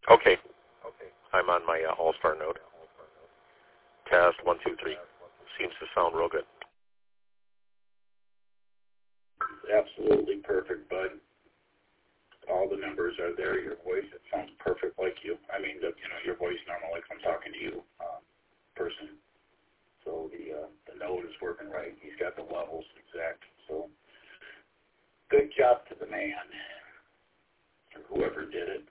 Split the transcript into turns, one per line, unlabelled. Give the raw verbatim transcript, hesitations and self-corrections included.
Okay. I'm on my uh, All-Star node. Test, one, two, three. Seems to sound real good.
Absolutely perfect, bud. All the numbers are there. Your voice, it sounds perfect like you. I mean, the, you know, your voice normal like I'm talking to you, um, person. So the uh, the node is working right. He's got the levels exact. So good job to the man, or whoever did it.